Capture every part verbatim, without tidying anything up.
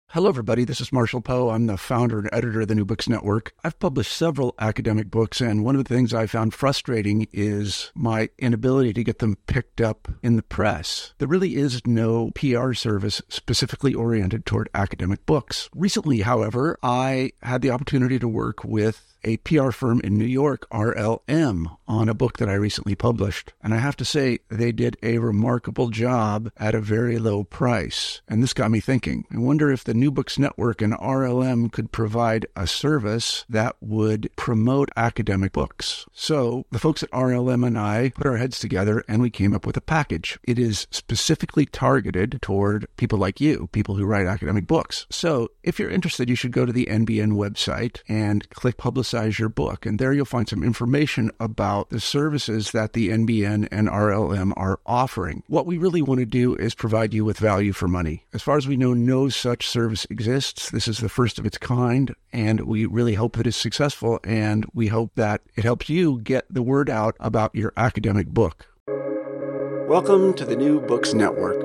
Hello, everybody. This is Marshall Poe. I'm the founder and editor of the New Books Network. I've published several academic books, and one of the things I found frustrating is my inability to get them picked up in the press. There really is no P R service specifically oriented toward academic books. Recently, however, I had the opportunity to work with a P R firm in New York, R L M, on a book that I recently published. And I have to say, they did a remarkable job at a very low price. And this got me thinking. I wonder if the New Books Network and R L M could provide a service that would promote academic books. So the folks at R L M and I put our heads together and we came up with a package. It is specifically targeted toward people like you, people who write academic books. So if you're interested, you should go to the N B N website and click Publicize your book. And there you'll find some information about the services that the N B N and R L M are offering. What we really want to do is provide you with value for money. As far as we know, no such service exists. This is the first of its kind, and we really hope that it's successful, and we hope that it helps you get the word out about your academic book. Welcome to the New Books Network.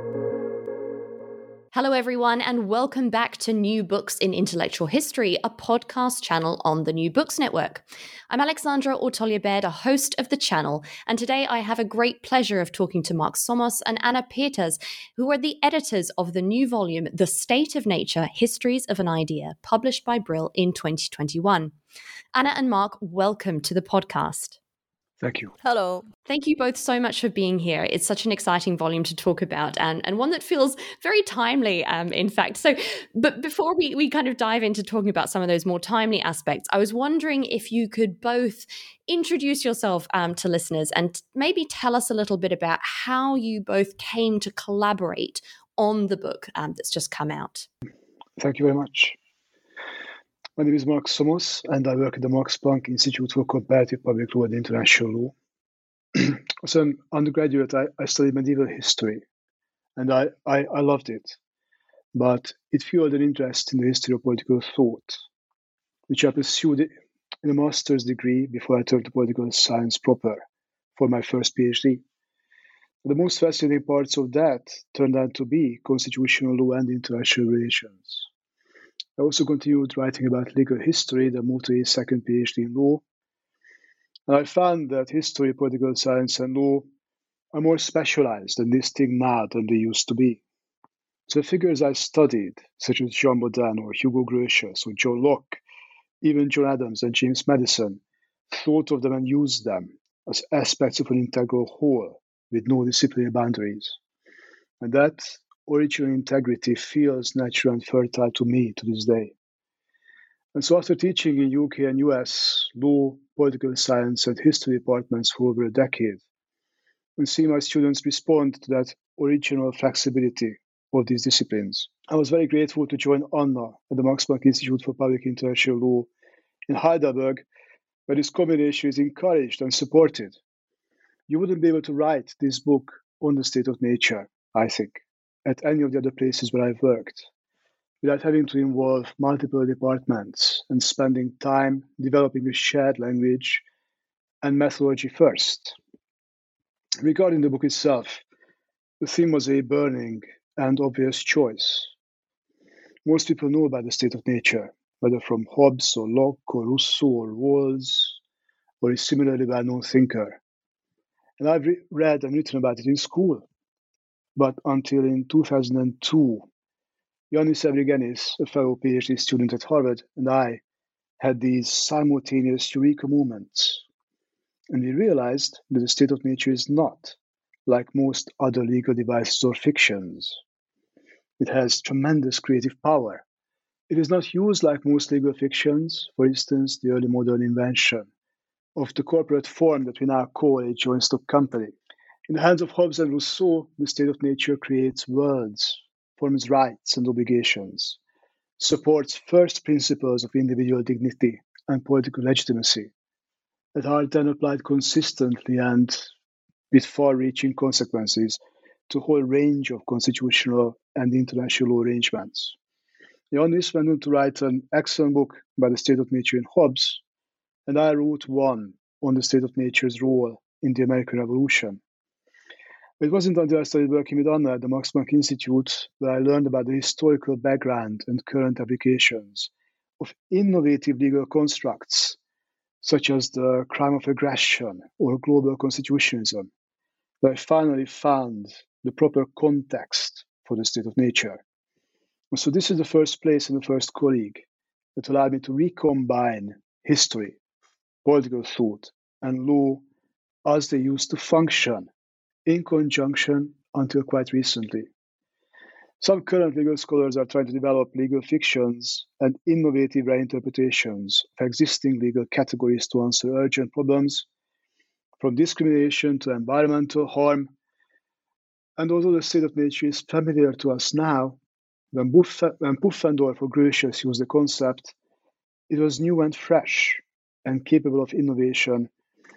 Hello, everyone, and welcome back to New Books in Intellectual History, a podcast channel on the New Books Network. I'm Alexandra Ortolja-Baird, a host of the channel, and today I have a great pleasure of talking to Mark Somos and Anna Peters, who are the editors of the new volume, The State of Nature, Histories of an Idea, published by Brill in twenty twenty-one. Anna and Mark, welcome to the podcast. Thank you. Hello. Thank you both so much for being here. It's such an exciting volume to talk about and, and one that feels very timely, um, in fact. So, but before we, we kind of dive into talking about some of those more timely aspects, I was wondering if you could both introduce yourself um, to listeners and maybe tell us a little bit about how you both came to collaborate on the book um, that's just come out. Thank you very much. My name is Mark Somos, and I work at the Max Planck Institute for Comparative Public Law and International Law. As an undergraduate, I, I studied medieval history, and I, I, I loved it. But it fueled an interest in the history of political thought, which I pursued in a master's degree before I turned to political science proper for my first PhD. The most fascinating parts of that turned out to be constitutional law and international relations. I also continued writing about legal history, then moved to a second PhD in law. And I found that history, political science, and law are more specialized and distinct now than they used to be. So the figures I studied, such as Jean Bodin or Hugo Grotius or John Locke, even John Adams and James Madison, thought of them and used them as aspects of an integral whole with no disciplinary boundaries. And that original integrity feels natural and fertile to me to this day. And so after teaching in U K and U S law, political science, and history departments for over a decade, and seeing my students respond to that original flexibility of these disciplines, I was very grateful to join Anna at the Max Planck Institute for Public International Law in Heidelberg, where this combination is encouraged and supported. You wouldn't be able to write this book on the state of nature, I think, at any of the other places where I've worked, without having to involve multiple departments and spending time developing a shared language and methodology first. Regarding the book itself, the theme was a burning and obvious choice. Most people know about the state of nature, whether from Hobbes or Locke or Rousseau or Rawls or a similarly well-known thinker. And I've re- read and written about it in school. But until in two thousand two, Yanis Evrigenis, a fellow PhD student at Harvard, and I had these simultaneous eureka moments. And we realized that the state of nature is not like most other legal devices or fictions. It has tremendous creative power. It is not used like most legal fictions, for instance, the early modern invention of the corporate form that we now call a joint stock company. In the hands of Hobbes and Rousseau, the state of nature creates worlds, forms rights and obligations, supports first principles of individual dignity and political legitimacy that are then applied consistently and with far-reaching consequences to a whole range of constitutional and international law arrangements. Yanis went on to write an excellent book about the state of nature in Hobbes, and I wrote one on the state of nature's role in the American Revolution. It wasn't until I started working with Anna at the Max Planck Institute that I learned about the historical background and current applications of innovative legal constructs, such as the crime of aggression or global constitutionalism, that I finally found the proper context for the state of nature. And so this is the first place and the first colleague that allowed me to recombine history, political thought, and law as they used to function in conjunction until quite recently. Some current legal scholars are trying to develop legal fictions and innovative reinterpretations of existing legal categories to answer urgent problems, from discrimination to environmental harm. And although the state of nature is familiar to us now, when, Buff- when Pufendorf or Grotius used the concept, it was new and fresh and capable of innovation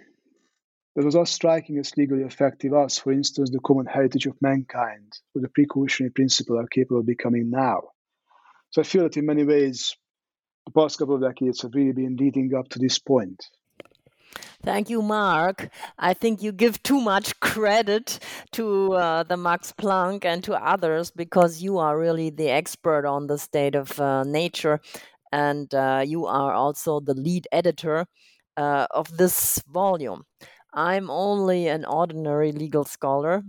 that was as striking as legally effective as, for instance, the common heritage of mankind or the precautionary principle are capable of becoming now. So I feel that in many ways, the past couple of decades have really been leading up to this point. Thank you, Mark. I think you give too much credit to uh, the Max Planck and to others because you are really the expert on the state of uh, nature, and uh, you are also the lead editor uh, of this volume. I'm only an ordinary legal scholar,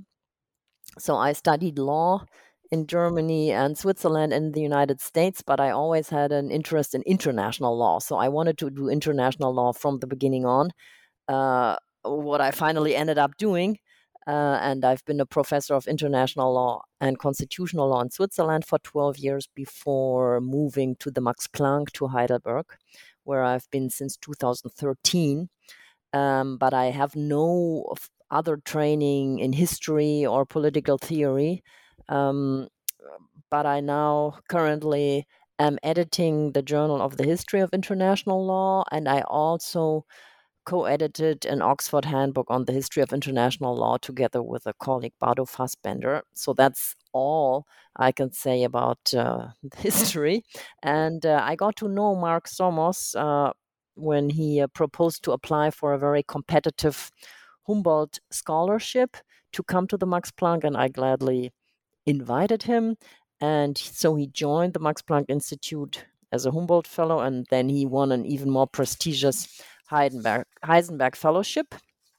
so I studied law in Germany and Switzerland and the United States, but I always had an interest in international law. So I wanted to do international law from the beginning on. Uh, what I finally ended up doing, uh, and I've been a professor of international law and constitutional law in Switzerland for twelve years before moving to the Max Planck to Heidelberg, where I've been since two thousand thirteen. Um, but I have no other training in history or political theory. Um, but I now currently am editing the Journal of the History of International Law, and I also co-edited an Oxford Handbook on the History of International Law together with a colleague, Bardo Fassbender. So that's all I can say about uh, history. And uh, I got to know Mark Somos uh, when he uh, proposed to apply for a very competitive Humboldt scholarship to come to the Max Planck, and I gladly invited him. And so he joined the Max Planck Institute as a Humboldt Fellow, and then he won an even more prestigious Heisenberg, Heisenberg Fellowship.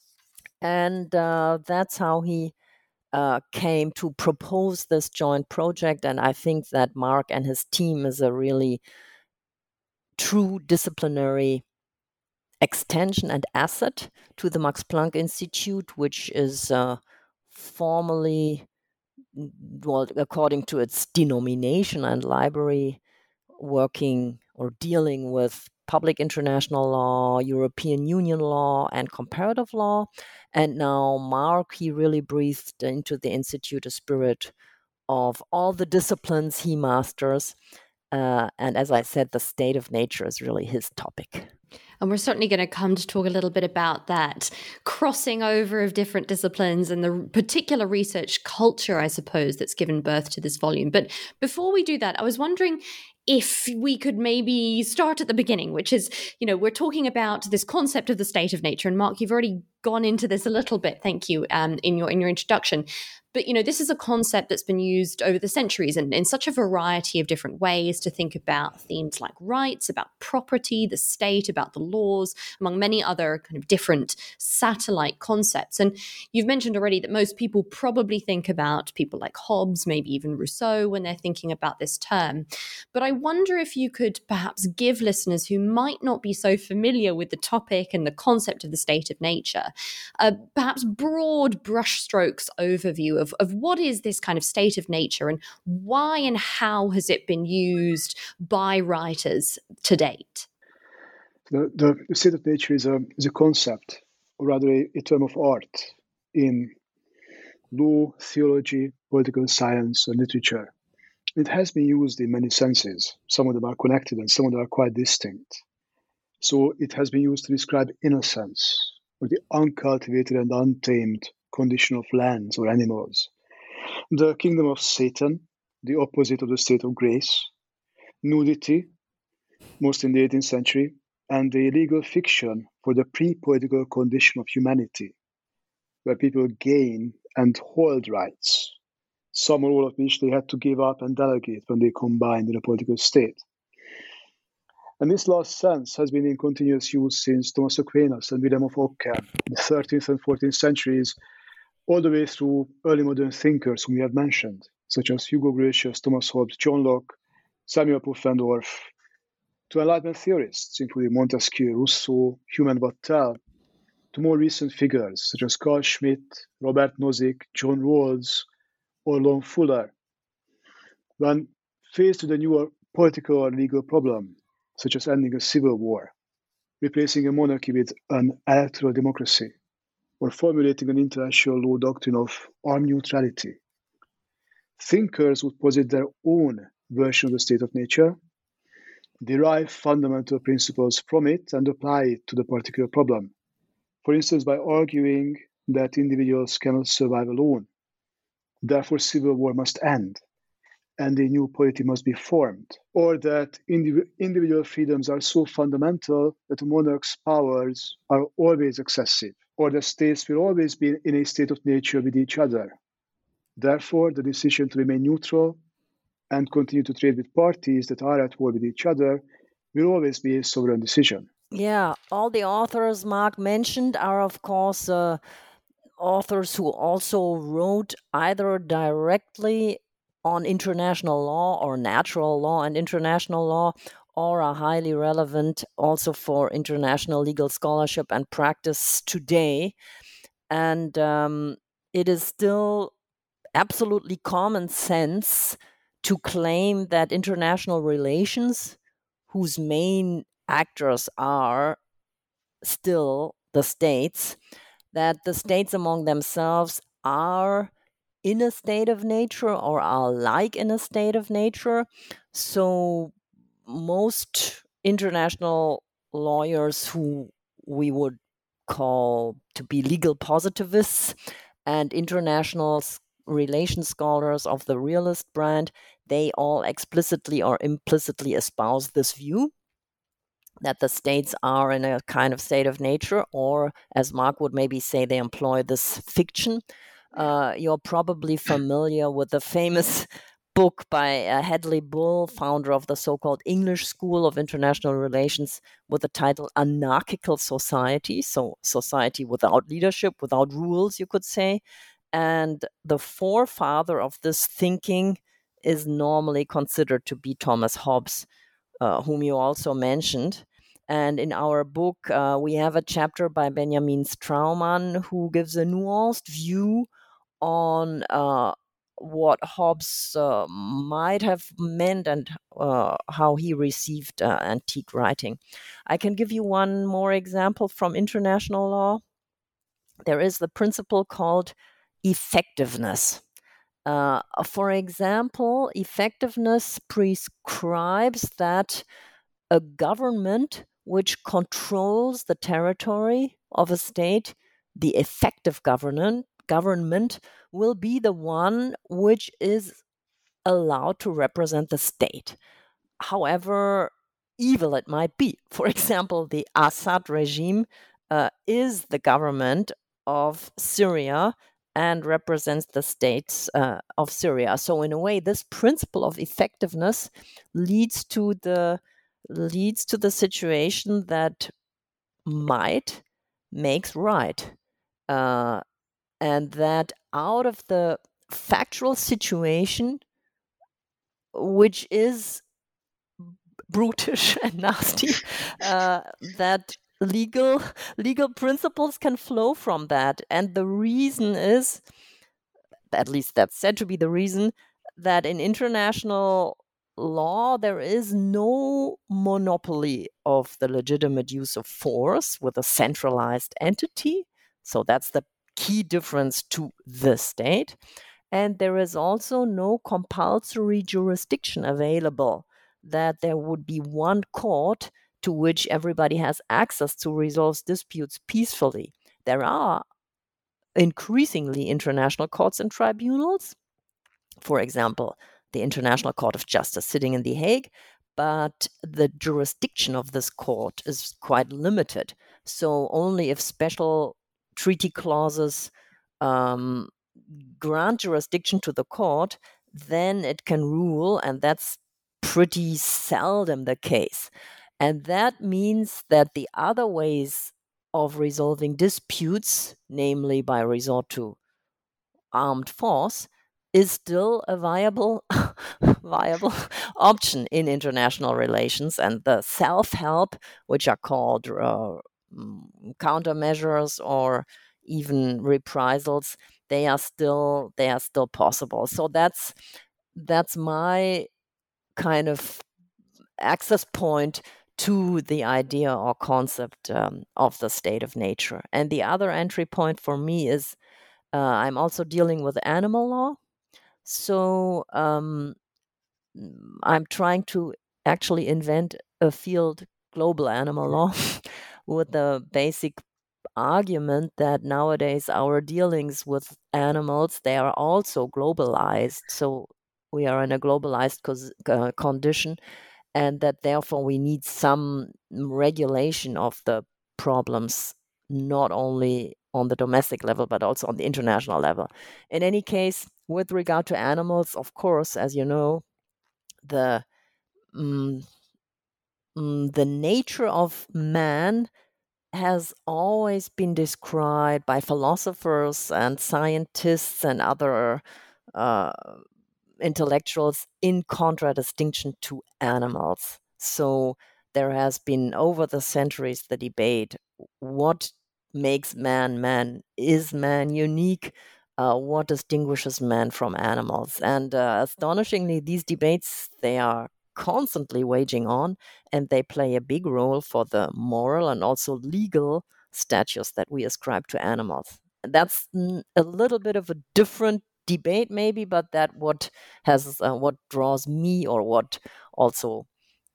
And uh, that's how he uh, came to propose this joint project. And I think that Mark and his team is a really true disciplinary extension and asset to the Max Planck Institute, which is uh, formally, well, according to its denomination and library, working or dealing with public international law, European Union law, and comparative law. And now Mark, he really breathed into the Institute a spirit of all the disciplines he masters. Uh, and as I said, the state of nature is really his topic. And we're certainly going to come to talk a little bit about that crossing over of different disciplines and the particular research culture, I suppose, that's given birth to this volume. But before we do that, I was wondering if we could maybe start at the beginning, which is, you know, we're talking about this concept of the state of nature. And Mark, you've already gone into this a little bit, thank you, um, in your in your introduction. But, you know, this is a concept that's been used over the centuries and in such a variety of different ways to think about themes like rights, about property, the state, about the laws, among many other kind of different satellite concepts. And you've mentioned already that most people probably think about people like Hobbes, maybe even Rousseau, when they're thinking about this term. But I wonder if you could perhaps give listeners who might not be so familiar with the topic and the concept of the state of nature, a perhaps broad brushstrokes overview of Of, of what is this kind of state of nature and why and how has it been used by writers to date? The, the, the state of nature is a, is a concept, or rather a, a term of art in law, theology, political science, and literature. It has been used in many senses. Some of them are connected and some of them are quite distinct. So it has been used to describe innocence, or the uncultivated and untamed condition of lands or animals, the kingdom of Satan, the opposite of the state of grace, nudity, most in the eighteenth century, and the legal fiction for the pre-political condition of humanity, where people gain and hold rights, some or all of which they had to give up and delegate when they combined in a political state. And this last sense has been in continuous use since Thomas Aquinas and William of Ockham in the thirteenth and fourteenth centuries, all the way through early modern thinkers whom we have mentioned, such as Hugo Grotius, Thomas Hobbes, John Locke, Samuel Pufendorf, to Enlightenment theorists, including Montesquieu, Rousseau, Hume and Vattel, to more recent figures such as Carl Schmitt, Robert Nozick, John Rawls, or Lon Fuller. When faced with a new political or legal problem, such as ending a civil war, replacing a monarchy with an electoral democracy, or formulating an international law doctrine of armed neutrality, thinkers would posit their own version of the state of nature, derive fundamental principles from it, and apply it to the particular problem. For instance, by arguing that individuals cannot survive alone, therefore civil war must end, and a new polity must be formed, or that indiv- individual freedoms are so fundamental that a monarch's powers are always excessive, or that states will always be in a state of nature with each other. Therefore, the decision to remain neutral and continue to trade with parties that are at war with each other will always be a sovereign decision. Yeah, all the authors Mark mentioned are, of course, uh, authors who also wrote either directly on international law or natural law and international law, or are highly relevant also for international legal scholarship and practice today. And um, it is still absolutely common sense to claim that international relations, whose main actors are still the states, that the states among themselves are in a state of nature or are like in a state of nature. So most international lawyers who we would call to be legal positivists and international relations scholars of the realist brand, they all explicitly or implicitly espouse this view that the states are in a kind of state of nature, or as Mark would maybe say, they employ this fiction. Uh, you're probably familiar with the famous book by uh, Hadley Bull, founder of the so-called English School of International Relations, with the title Anarchical Society, so society without leadership, without rules, you could say. And the forefather of this thinking is normally considered to be Thomas Hobbes, uh, whom you also mentioned. And in our book, uh, we have a chapter by Benjamin Straumann, who gives a nuanced view on uh, what Hobbes uh, might have meant and uh, how he received uh, antique writing. I can give you one more example from international law. There is the principle called effectiveness. Uh, for example, effectiveness prescribes that a government which controls the territory of a state, the effective government, government will be the one which is allowed to represent the state, however evil it might be. For example, the Assad regime uh, is the government of Syria and represents the states uh, of Syria. So in a way, this principle of effectiveness leads to the leads to the situation that might makes right, uh, and that out of the factual situation, which is brutish and nasty, uh, that legal legal principles can flow from that. And the reason is, at least that's said to be the reason, that in international law there is no monopoly of the legitimate use of force with a centralized entity. So that's the key difference to the state. And there is also no compulsory jurisdiction available, that there would be one court to which everybody has access to resolve disputes peacefully. There are increasingly international courts and tribunals, for example, the International Court of Justice sitting in The Hague, but the jurisdiction of this court is quite limited. So only if special treaty clauses um, grant jurisdiction to the court, then it can rule, and that's pretty seldom the case. And that means that the other ways of resolving disputes, namely by resort to armed force, is still a viable viable option in international relations. And the self-help, which are called uh, countermeasures or even reprisals, they are still they are still possible. So that's that's my kind of access point to the idea or concept um, of the state of nature. And the other entry point for me is uh, I'm also dealing with animal law. So um, I'm trying to actually invent a field, global animal law, with the basic argument that nowadays our dealings with animals, they are also globalized. So we are in a globalized cos- uh, condition, and that therefore we need some regulation of the problems, not only on the domestic level, but also on the international level. In any case, with regard to animals, of course, as you know, the mm, mm, the nature of man has always been described by philosophers and scientists and other uh, intellectuals in contradistinction to animals. So there has been over the centuries the debate: what makes man man? Is man unique? Uh, what distinguishes man from animals? And uh, astonishingly, these debates, they are constantly waging on, and they play a big role for the moral and also legal status that we ascribe to animals. That's a little bit of a different debate, maybe, but that what has uh, what draws me, or what also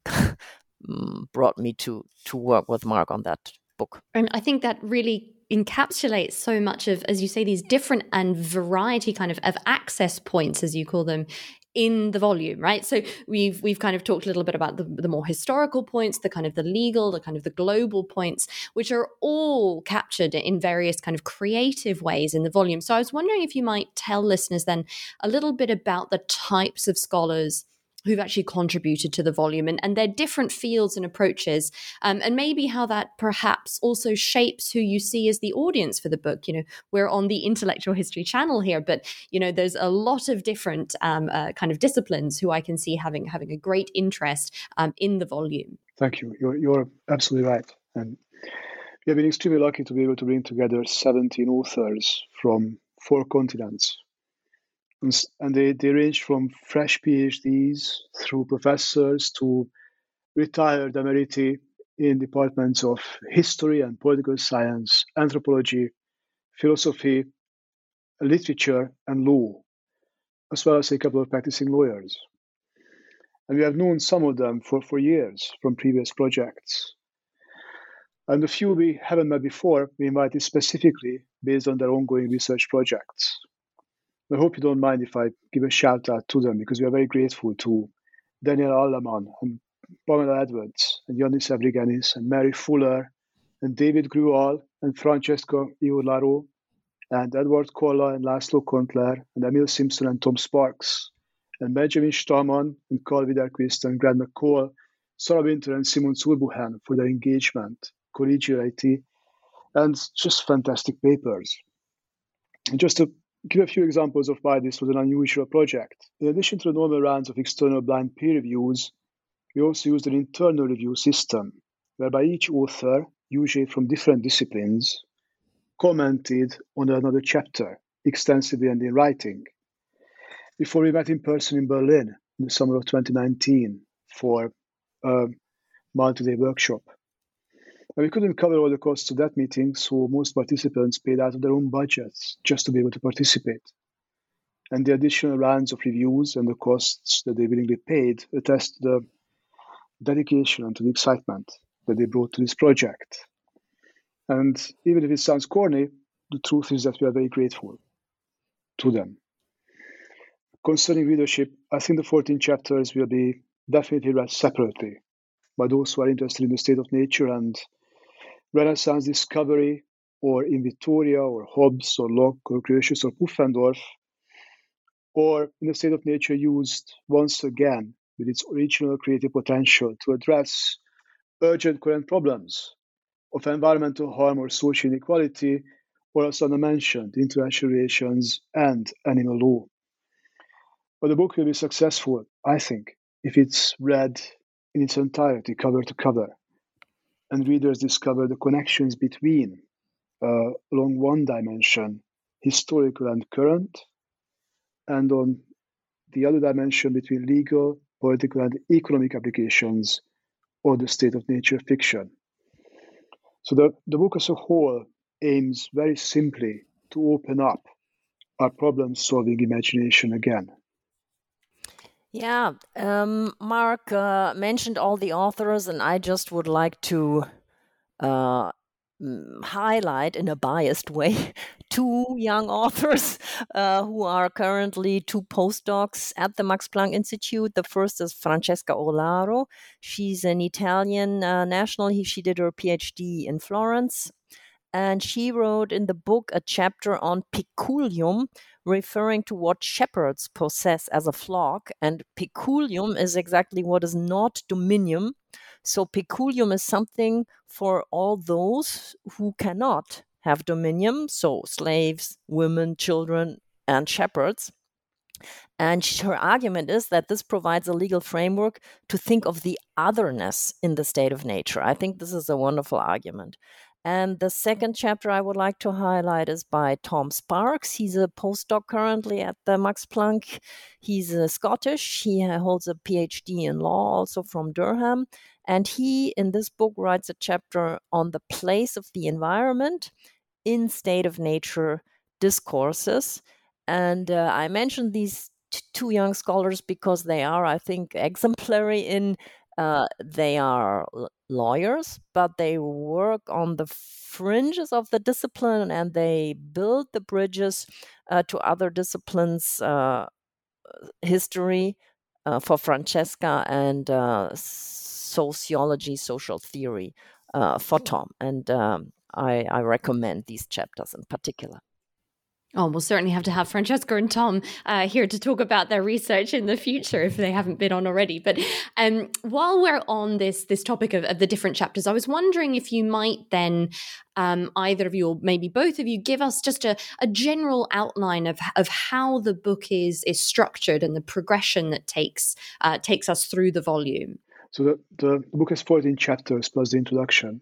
brought me to to work with Mark on that book. And I think that really encapsulates so much of, as you say, these different and variety kind of, of access points, as you call them, in the volume, right? So we've we've kind of talked a little bit about the, the more historical points, the kind of the legal, the kind of the global points, which are all captured in various kind of creative ways in the volume. So I was wondering if you might tell listeners then a little bit about the types of scholars who've actually contributed to the volume, and, and their different fields and approaches, um, and maybe how that perhaps also shapes who you see as the audience for the book. You know, we're on the Intellectual History channel here, but, you know, there's a lot of different um, uh, kind of disciplines who I can see having having a great interest um, in the volume. Thank you. You're, you're absolutely right. And we have been extremely lucky to be able to bring together seventeen authors from four continents. And they, they range from fresh PhDs through professors to retired emeriti in departments of history and political science, anthropology, philosophy, literature, and law, as well as a couple of practicing lawyers. And we have known some of them for, for years from previous projects. And the few we haven't met before, we invited specifically based on their ongoing research projects. I hope you don't mind if I give a shout out to them, because we are very grateful to Daniel Alleman and Pamela Edwards and Yannis Avrigenis and Mary Fuller and David Grual and Francesca Iolaro and Edward Kolla and Laszlo Kontler and Emil Simpson and Tom Sparks and Benjamin Stallman and Carl Widerquist and Grant McCall, Sarah Winter and Simon Zurbuchen for their engagement, collegiality, and just fantastic papers. And just to give a few examples of why this was an unusual project. In addition to the normal rounds of external blind peer reviews, we also used an internal review system, whereby each author, usually from different disciplines, commented on another chapter extensively and in writing. Before we met in person in Berlin in the summer of twenty nineteen for a multi-day workshop. And we couldn't cover all the costs of that meeting, so most participants paid out of their own budgets just to be able to participate. And the additional rounds of reviews and the costs that they willingly paid attest to the dedication and to the excitement that they brought to this project. And even if it sounds corny, the truth is that we are very grateful to them. Concerning readership, I think the fourteen chapters will be definitely read separately by those who are interested in the state of nature and Renaissance discovery, or in Victoria, or Hobbes, or Locke, or Grotius, or Pufendorf, or in a state of nature used once again with its original creative potential to address urgent current problems of environmental harm or social inequality, or as Anna mentioned, international relations and animal law. But the book will be successful, I think, if it's read in its entirety, cover to cover, and readers discover the connections between, uh, along one dimension, historical and current, and on the other dimension between legal, political, and economic applications of the state of nature fiction. So the, the book as a whole aims very simply to open up our problem-solving imagination again. Yeah, um, Mark uh, mentioned all the authors, and I just would like to uh, highlight in a biased way two young authors uh, who are currently two postdocs at the Max Planck Institute. The first is Francesca Orlaro. She's an Italian uh, national. He, she did her PhD in Florence. And she wrote in the book a chapter on peculium, referring to what shepherds possess as a flock. And peculium is exactly what is not dominium. So peculium is something for all those who cannot have dominium, so slaves, women, children, and shepherds. And her argument is that this provides a legal framework to think of the otherness in the state of nature. I think this is a wonderful argument. And the second chapter I would like to highlight is by Tom Sparks. He's a postdoc currently at the Max Planck. He's uh, Scottish. He holds a PhD in law also from Durham. And he, in this book, writes a chapter on the place of the environment in state of nature discourses. And uh, I mentioned these t- two young scholars because they are, I think, exemplary in Uh, they are l- lawyers, but they work on the fringes of the discipline and they build the bridges uh, to other disciplines, uh, history uh, for Francesca and uh, sociology, social theory uh, for Tom. And um, I, I recommend these chapters in particular. Oh, we'll certainly have to have Francesca and Tom uh, here to talk about their research in the future if they haven't been on already. But um, while we're on this this topic of, of the different chapters, I was wondering if you might then, um, either of you or maybe both of you, give us just a, a general outline of, of how the book is is structured and the progression that takes uh, takes us through the volume. So the, the, the book has fourteen chapters plus the introduction.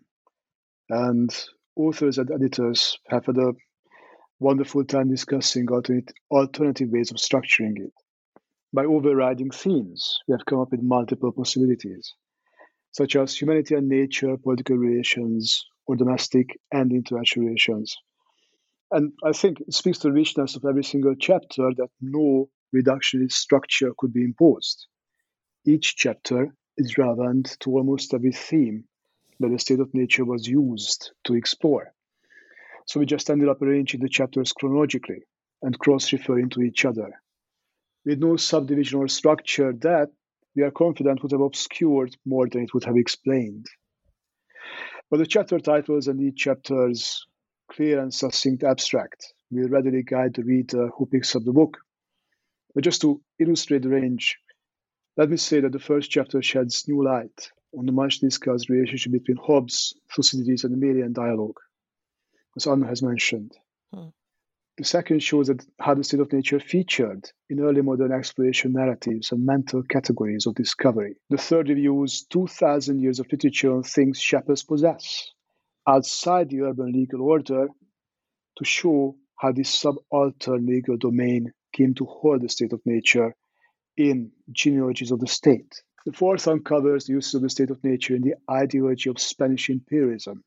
And authors and editors have had a wonderful time discussing alternate, alternative ways of structuring it. By overriding themes, we have come up with multiple possibilities, such as humanity and nature, political relations, or domestic and international relations. And I think it speaks to the richness of every single chapter that no reductionist structure could be imposed. Each chapter is relevant to almost every theme that the state of nature was used to explore. So we just ended up arranging the chapters chronologically and cross-referring to each other, with no subdivision or structure that we are confident would have obscured more than it would have explained. But the chapter titles and each chapter's clear and succinct abstract will readily guide the reader who picks up the book. But just to illustrate the range, let me say that the first chapter sheds new light on the much-discussed relationship between Hobbes, Thucydides, and the Melian dialogue, as Anna has mentioned. Hmm. The second shows that how the state of nature featured in early modern exploration narratives and mental categories of discovery. The third reviews two thousand years of literature on things shepherds possess outside the urban legal order to show how this subaltern legal domain came to hold the state of nature in genealogies of the state. The fourth uncovers the use of the state of nature in the ideology of Spanish imperialism.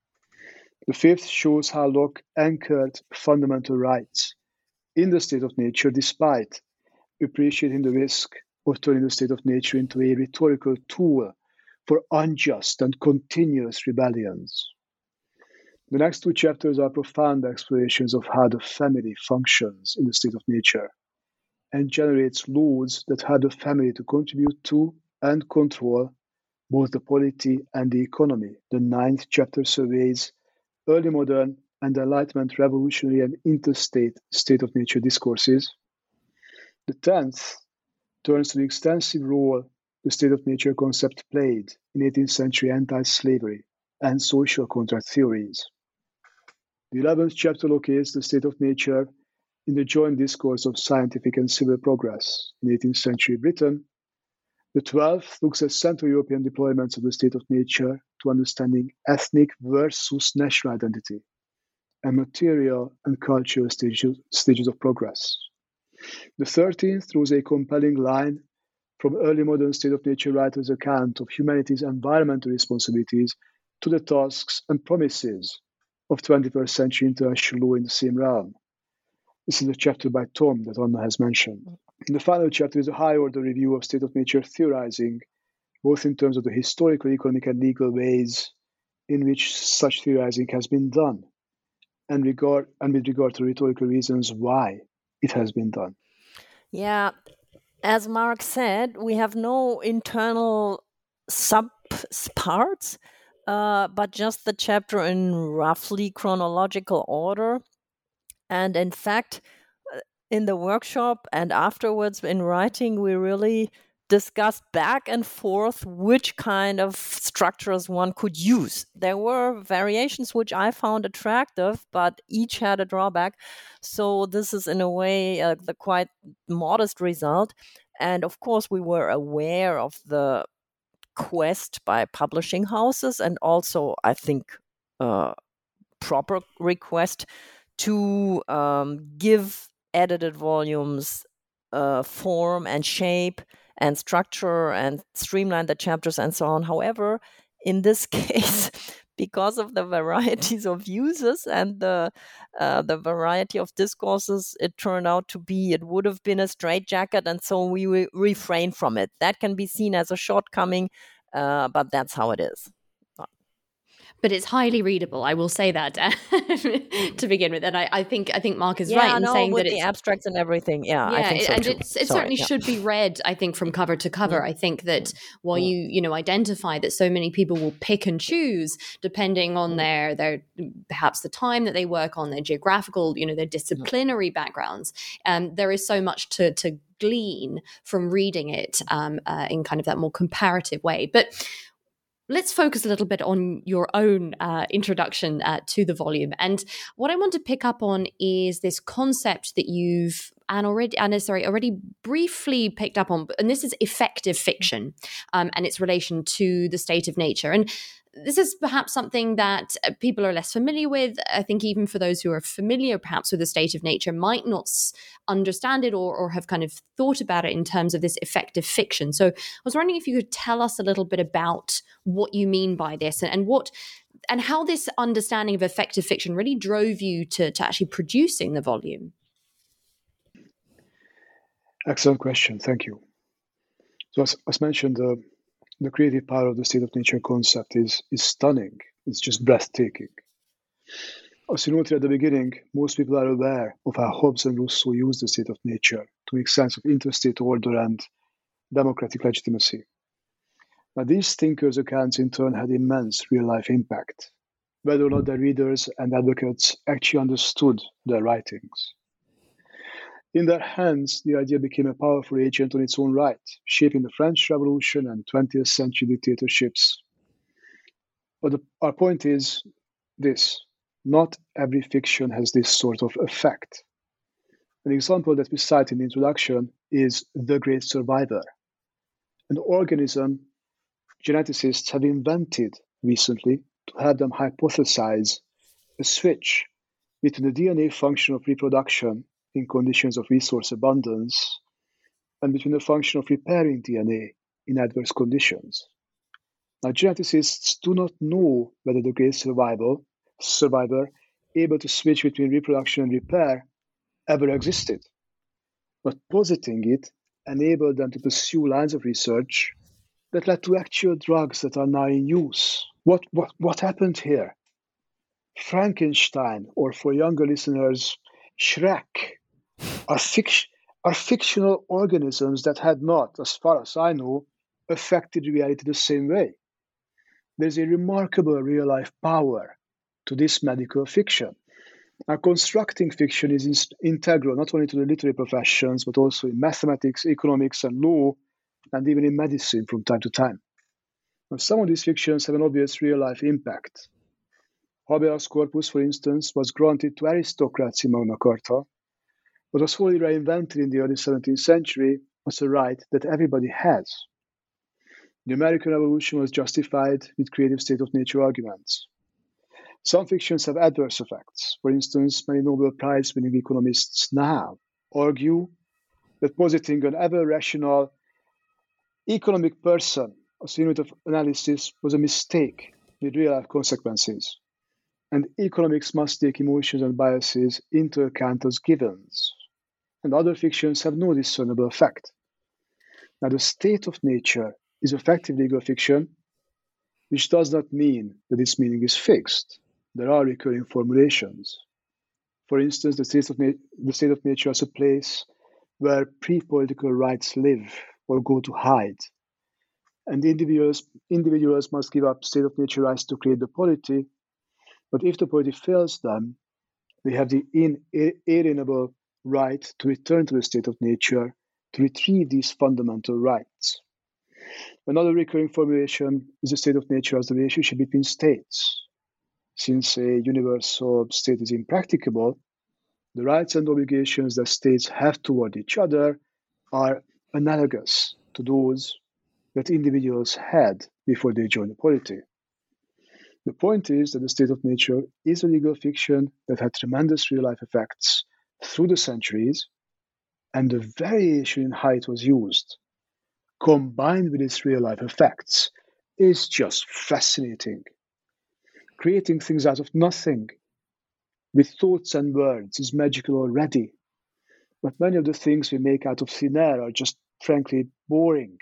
The fifth shows how Locke anchored fundamental rights in the state of nature despite appreciating the risk of turning the state of nature into a rhetorical tool for unjust and continuous rebellions. The next two chapters are profound explorations of how the family functions in the state of nature and generates laws that have the family to contribute to and control both the polity and the economy. The ninth chapter surveys early modern and Enlightenment revolutionary and interstate state of nature discourses. The tenth turns to the extensive role the state of nature concept played in eighteenth century anti-slavery and social contract theories. The eleventh chapter locates the state of nature in the joint discourse of scientific and civil progress in eighteenth century Britain. The twelfth looks at Central European deployments of the state of nature to understanding ethnic versus national identity and material and cultural stages, stages of progress. The thirteenth draws a compelling line from early modern state of nature writers' account of humanity's environmental responsibilities to the tasks and promises of twenty-first century international law in the same realm. This is a chapter by Tom that Anna has mentioned. In the final chapter is a high-order review of state of nature theorizing, both in terms of the historical, economic, and legal ways in which such theorizing has been done, and regard and with regard to rhetorical reasons why it has been done. Yeah, as Mark said, we have no internal sub-parts, uh, but just the chapter in roughly chronological order. And in fact, in the workshop and afterwards in writing, we really discussed back and forth which kind of structures one could use. There were variations which I found attractive, but each had a drawback. So this is in a way uh, the quite modest result. And of course, we were aware of the quest by publishing houses and also, I think, uh, proper request to um, give edited volumes uh, form and shape and structure and streamline the chapters and so on. However, in this case, because of the varieties of uses and the uh, the variety of discourses, it turned out to be, it would have been a straitjacket, and so we re- refrain from it. That can be seen as a shortcoming, uh, but that's how it is. But it's highly readable. I will say that to begin with, and I, I think I think Mark is yeah, right in no, saying with that the it's abstracts and everything. Yeah, yeah, I think so and too. it's, it Sorry, certainly yeah. should be read. I think from cover to cover. Mm. I think that while you you know identify that so many people will pick and choose depending on their their perhaps the time that they work on, their geographical, you know, their disciplinary backgrounds, um, there is so much to to glean from reading it um, uh, in kind of that more comparative way, but. Let's focus a little bit on your own uh, introduction uh, to the volume. And what I want to pick up on is this concept that you've and already, and sorry, already briefly picked up on, and this is effective fiction um, and its relation to the state of nature. And this is perhaps something that people are less familiar with. I think even for those who are familiar perhaps with the state of nature might not understand it or, or have kind of thought about it in terms of this effective fiction. So I was wondering if you could tell us a little bit about what you mean by this and, and what and how this understanding of effective fiction really drove you to, to actually producing the volume. Excellent question. Thank you. So as, as mentioned, uh, the creative power of the state of nature concept is, is stunning. It's just breathtaking. As you noted at the beginning, most people are aware of how Hobbes and Rousseau used the state of nature to make sense of interstate order and democratic legitimacy. Now, these thinkers' accounts in turn had immense real-life impact, whether or not their readers and advocates actually understood their writings. In their hands, the idea became a powerful agent on its own right, shaping the French Revolution and twentieth century dictatorships. But the, our point is this: not every fiction has this sort of effect. An example that we cite in the introduction is The Great Survivor, an organism geneticists have invented recently to help them hypothesize a switch between the D N A function of reproduction in conditions of resource abundance and between the function of repairing D N A in adverse conditions. Now, geneticists do not know whether the great survival, survivor able to switch between reproduction and repair ever existed, but positing it enabled them to pursue lines of research that led to actual drugs that are now in use. What, what, what happened here? Frankenstein, or for younger listeners, Shrek, are, fic- are fictional organisms that had not, as far as I know, affected reality the same way. There's a remarkable real-life power to this medical fiction. Now, constructing fiction is in- integral not only to the literary professions, but also in mathematics, economics, and law, and even in medicine from time to time. Now, some of these fictions have an obvious real-life impact. Habeas corpus, for instance, was granted to aristocrats in Magna Carta, but was fully reinvented in the early seventeenth century as a right that everybody has. The American Revolution was justified with creative state of nature arguments. Some fictions have adverse effects. For instance, many Nobel Prize winning economists now argue that positing an ever rational economic person as unit of analysis was a mistake with real life consequences. And economics must take emotions and biases into account as givens. And other fictions have no discernible effect. Now, the state of nature is effective legal fiction, which does not mean that its meaning is fixed. There are recurring formulations. For instance, the state of, na- the state of nature is a place where pre-political rights live or go to hide. And individuals, individuals must give up state of nature rights to create the polity, but if the polity fails them, they have the inalienable right to return to the state of nature to retrieve these fundamental rights. Another recurring formulation is the state of nature as the relationship between states. Since a universal state is impracticable, the rights and obligations that states have toward each other are analogous to those that individuals had before they joined the polity. The point is that the state of nature is a legal fiction that had tremendous real-life effects through the centuries, and the variation in how it was used, combined with its real-life effects, is just fascinating. Creating things out of nothing with thoughts and words is magical already, but many of the things we make out of thin air are just frankly boring.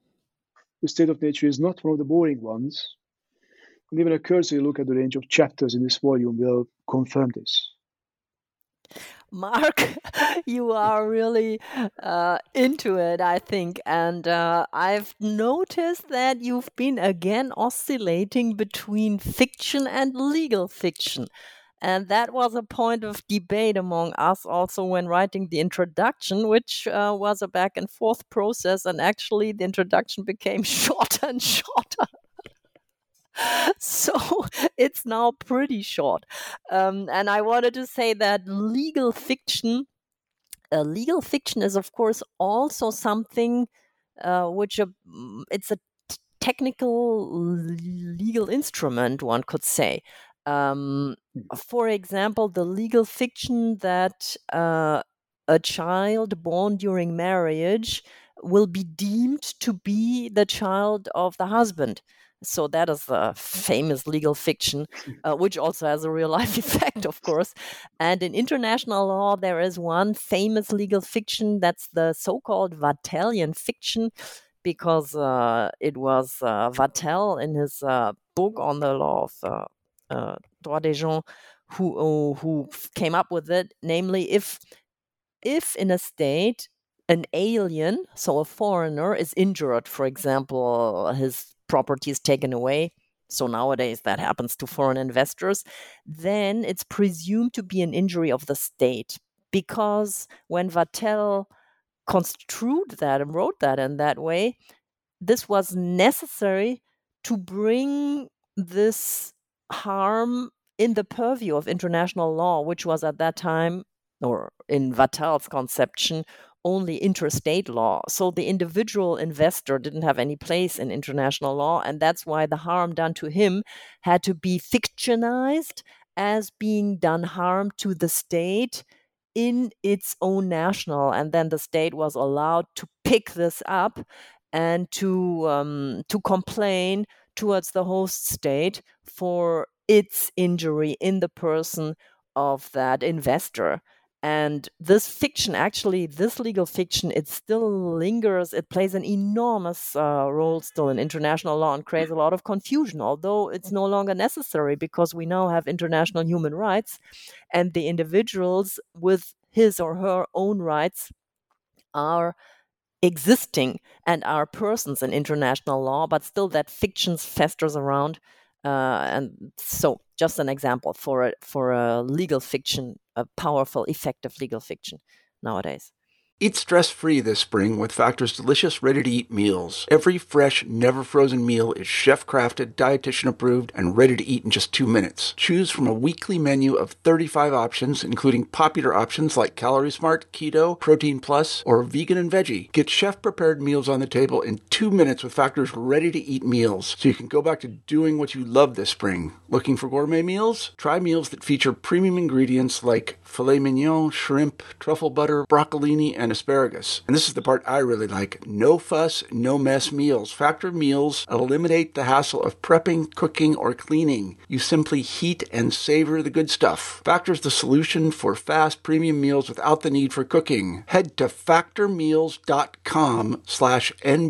The state of nature is not one of the boring ones, and even a cursory look at the range of chapters in this volume will confirm this. Mark, you are really uh, into it, I think. And uh, I've noticed that you've been again oscillating between fiction and legal fiction. And that was a point of debate among us also when writing the introduction, which uh, was a back and forth process. And actually, the introduction became shorter and shorter. So it's now pretty short. Um, and I wanted to say that legal fiction, uh, legal fiction is, of course, also something uh, which a, it's a t- technical legal instrument, one could say. Um, for example, the legal fiction that uh, a child born during marriage will be deemed to be the child of the husband. So that is a famous legal fiction, uh, which also has a real life effect, of course. And in international law, there is one famous legal fiction that's the so-called Vatelian fiction, because uh, it was uh, Vatel in his uh, book on the law of uh, uh, droit des gens who uh, who came up with it. Namely, if if in a state an alien, so a foreigner, is injured, for example, his property is taken away. So nowadays that happens to foreign investors, then it's presumed to be an injury of the state. Because when Vatel construed that and wrote that in that way, this was necessary to bring this harm in the purview of international law, which was at that time, or in Vatel's conception, only interstate law. So the individual investor didn't have any place in international law, and that's why the harm done to him had to be fictionized as being done harm to the state in its own national, and then the state was allowed to pick this up and to um, to complain towards the host state for its injury in the person of that investor. And this fiction, actually, this legal fiction, it still lingers. It plays an enormous uh, role still in international law and creates a lot of confusion, although it's no longer necessary because we now have international human rights, and the individuals with his or her own rights are existing and are persons in international law, but still that fiction festers around Uh, and so, just an example for a, for a legal fiction, a powerful, effective legal fiction nowadays. Eat stress-free this spring with Factor's delicious, ready-to-eat meals. Every fresh, never-frozen meal is chef-crafted, dietitian-approved, and ready to eat in just two minutes. Choose from a weekly menu of thirty-five options, including popular options like Calorie Smart, Keto, Protein Plus, or Vegan and Veggie. Get chef-prepared meals on the table in two minutes with Factor's ready-to-eat meals, so you can go back to doing what you love this spring. Looking for gourmet meals? Try meals that feature premium ingredients like filet mignon, shrimp, truffle butter, broccolini, and asparagus. And this is the part I really like. No fuss, no mess meals. Factor meals eliminate the hassle of prepping, cooking, or cleaning. You simply heat and savor the good stuff. Factor's the solution for fast premium meals without the need for cooking. Head to factormeals.com slash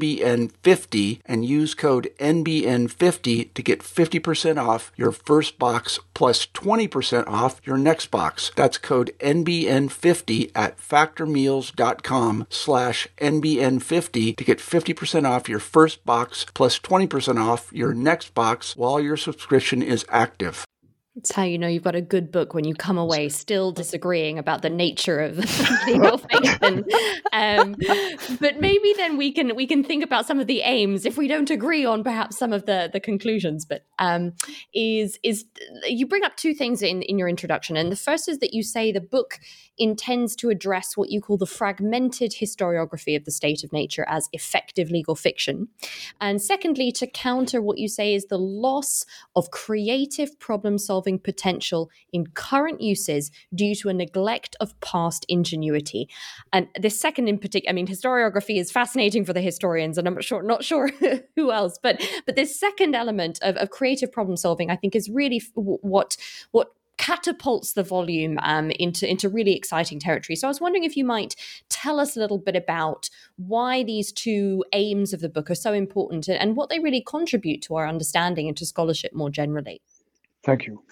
NBN50 and use code N B N fifty to get fifty percent off your first box plus twenty percent off your next box. That's code N B N fifty at factormeals.com slash NBN50 to get fifty percent off your first box plus twenty percent off your next box while your subscription is active. It's how you know you've got a good book when you come away still disagreeing about the nature of legal fiction. Um, but maybe then we can we can think about some of the aims if we don't agree on perhaps some of the, the conclusions. But um, is is you bring up two things in, in your introduction, and the first is that you say the book intends to address what you call the fragmented historiography of the state of nature as effective legal fiction, and secondly, to counter what you say is the loss of creative problem solving potential in current uses due to a neglect of past ingenuity. And this second in particular, I mean, historiography is fascinating for the historians, and I'm not sure, not sure who else, but but this second element of, of creative problem solving, I think, is really what what catapults the volume um, into into really exciting territory. So I was wondering if you might tell us a little bit about why these two aims of the book are so important and what they really contribute to our understanding and to scholarship more generally. Thank you.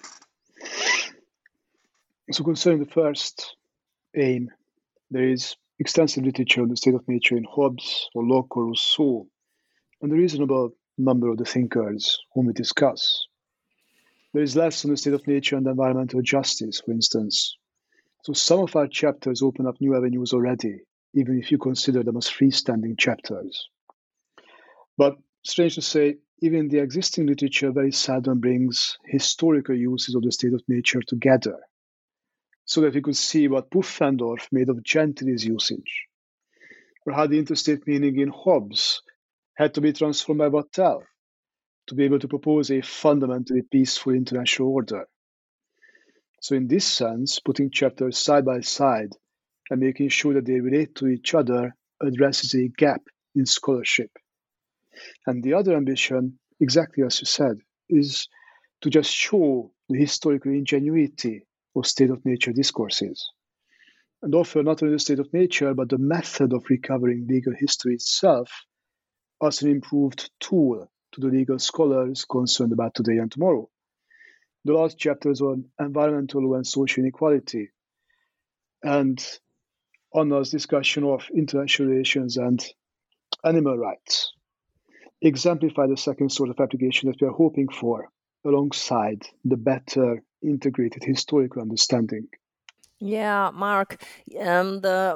So concerning the first aim, there is extensive literature on the state of nature in Hobbes or Locke or Rousseau, and a reasonable number of the thinkers whom we discuss. There is less on the state of nature and environmental justice, for instance. So some of our chapters open up new avenues already, even if you consider them as freestanding chapters. But strange to say, even the existing literature very seldom brings historical uses of the state of nature together, so that we could see what Pufendorf made of Gentily's usage, or how the interstate meaning in Hobbes had to be transformed by Vattel to be able to propose a fundamentally peaceful international order. So in this sense, putting chapters side by side and making sure that they relate to each other addresses a gap in scholarship. And the other ambition, exactly as you said, is to just show the historical ingenuity of state of nature discourses and offer not only the state of nature, but the method of recovering legal history itself as an improved tool to the legal scholars concerned about today and tomorrow. The last chapters on environmental law and social inequality, and Anna's discussion of international relations and animal rights exemplify the second sort of application that we are hoping for, alongside the better integrated historical understanding. Yeah, Mark, um, the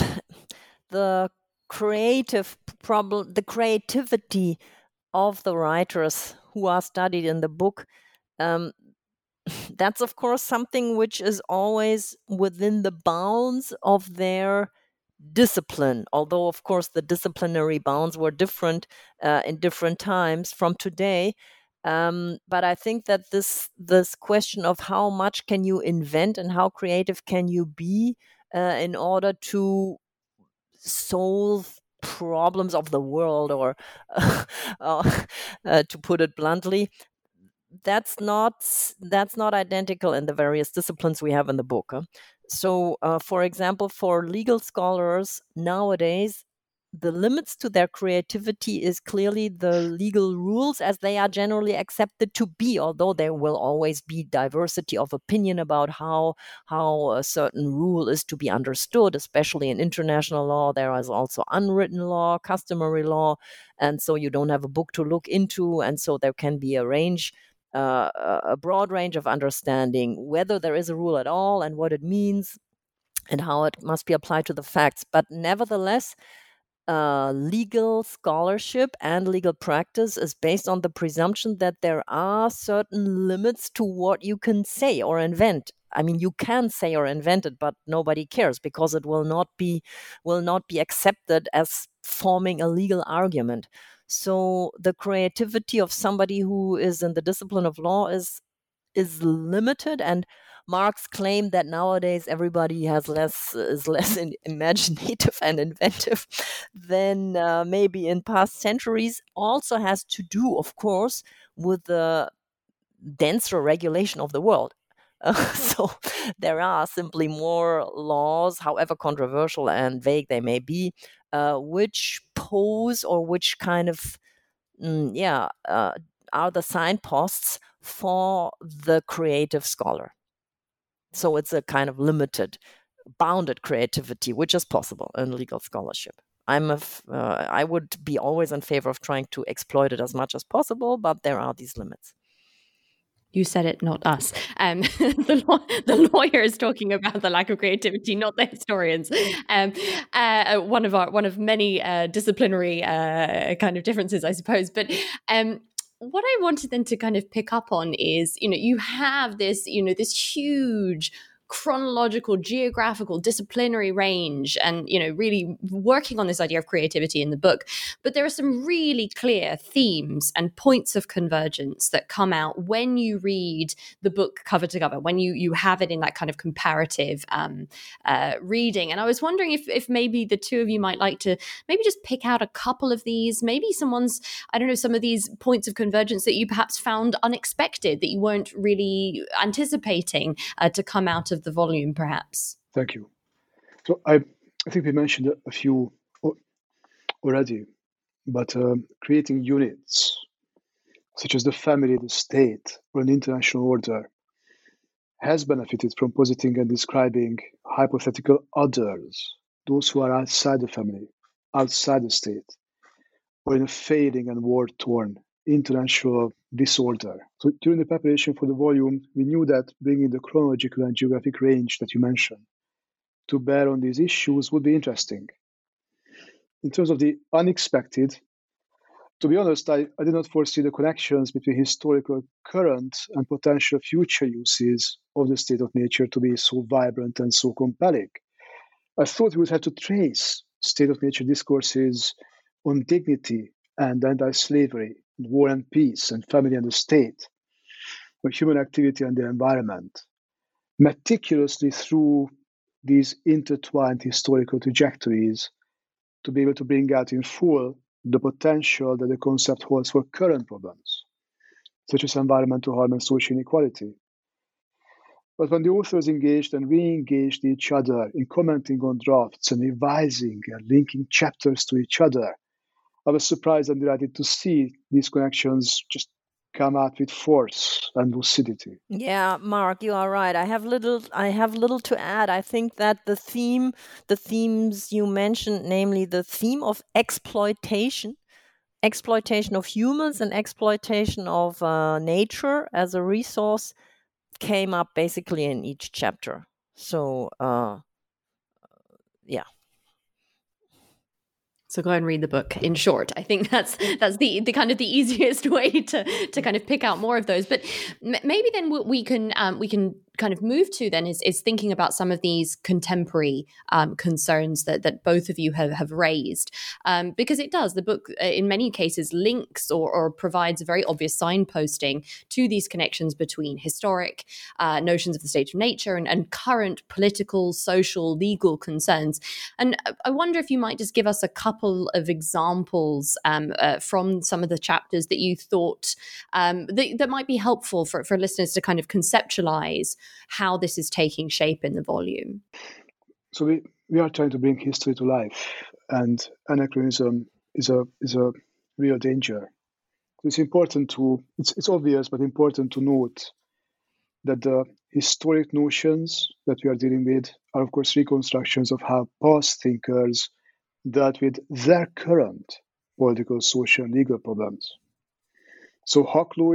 the creative problem, the creativity of the writers who are studied in the book, um, that's of course something which is always within the bounds of their discipline, although of course the disciplinary bounds were different uh, in different times from today. Um, but I think that this this question of how much can you invent and how creative can you be uh, in order to solve problems of the world, or uh, uh, to put it bluntly, that's not that's not identical in the various disciplines we have in the book. Huh? So, uh, for example, for legal scholars nowadays, the limits to their creativity is clearly the legal rules as they are generally accepted to be, although there will always be diversity of opinion about how how a certain rule is to be understood, especially in international law. There is also unwritten law, customary law, and so you don't have a book to look into, and so there can be a range uh, a broad range of understanding whether there is a rule at all and what it means and how it must be applied to the facts. But nevertheless, uh, legal scholarship and legal practice is based on the presumption that there are certain limits to what you can say or invent. I mean, you can say or invent it, but nobody cares because it will not be will not be accepted as forming a legal argument. So the creativity of somebody who is in the discipline of law is is limited, and Marx claimed that nowadays everybody has less is less imaginative and inventive than uh, maybe in past centuries. Also has to do, of course, with the denser regulation of the world. Uh, so there are simply more laws, however controversial and vague they may be, uh, which pose or which kind of, mm, yeah, uh, are the signposts for the creative scholar. So it's a kind of limited, bounded creativity, which is possible in legal scholarship. I'm a f- uh, I would be always in favor of trying to exploit it as much as possible, but there are these limits. You said it, not us. Um, the, law- the lawyer is talking about the lack of creativity, not the historians. Um, uh, one of our one of many uh, disciplinary uh, kind of differences, I suppose. But um, what I wanted then to kind of pick up on is, you know, you have this, you know, this huge chronological, geographical, disciplinary range, and, you know, really working on this idea of creativity in the book. But there are some really clear themes and points of convergence that come out when you read the book cover to cover, when you you have it in that kind of comparative um, uh, reading. And I was wondering if if maybe the two of you might like to maybe just pick out a couple of these, maybe someone's, I don't know, some of these points of convergence that you perhaps found unexpected, that you weren't really anticipating uh, to come out of the volume, perhaps. Thank you. So I, I think we mentioned a few already, but um, creating units such as the family, the state, or an international order has benefited from positing and describing hypothetical others, those who are outside the family, outside the state, or in a fading and war-torn international disorder. So during the preparation for the volume, we knew that bringing the chronological and geographic range that you mentioned to bear on these issues would be interesting. In terms of the unexpected, to be honest, I, I did not foresee the connections between historical current and potential future uses of the state of nature to be so vibrant and so compelling. I thought we would have to trace state of nature discourses on dignity and anti-slavery, war and peace, and family and the state, on human activity and the environment, meticulously through these intertwined historical trajectories to be able to bring out in full the potential that the concept holds for current problems, such as environmental harm and social inequality. But when the authors engaged and re-engaged each other in commenting on drafts and revising and linking chapters to each other, I was surprised and delighted to see these connections just come out with force and lucidity. Yeah, Mark, you are right. I have little I have little to add. I think that the theme, the themes you mentioned, namely the theme of exploitation, exploitation of humans and exploitation of uh, nature as a resource, came up basically in each chapter. So, uh, yeah. So go and read the book. In short, I think that's that's the the kind of the easiest way to to kind of pick out more of those. But m- maybe then what we can um, we can kind of move to then is is thinking about some of these contemporary um, concerns that that both of you have have raised, um, because it does the book uh, in many cases links or, or provides a very obvious signposting to these connections between historic uh, notions of the state of nature and, and current political, social, legal concerns. And I wonder if you might just give us a couple of examples um, uh, from some of the chapters that you thought um, that, that might be helpful for, for listeners to kind of conceptualize how this is taking shape in the volume. So we, we are trying to bring history to life, and anachronism is a is a real danger. It's important to it's it's obvious, but important to note that the historic notions that we are dealing with are, of course, reconstructions of how past thinkers dealt with their current political, social, and legal problems. So Hakluyt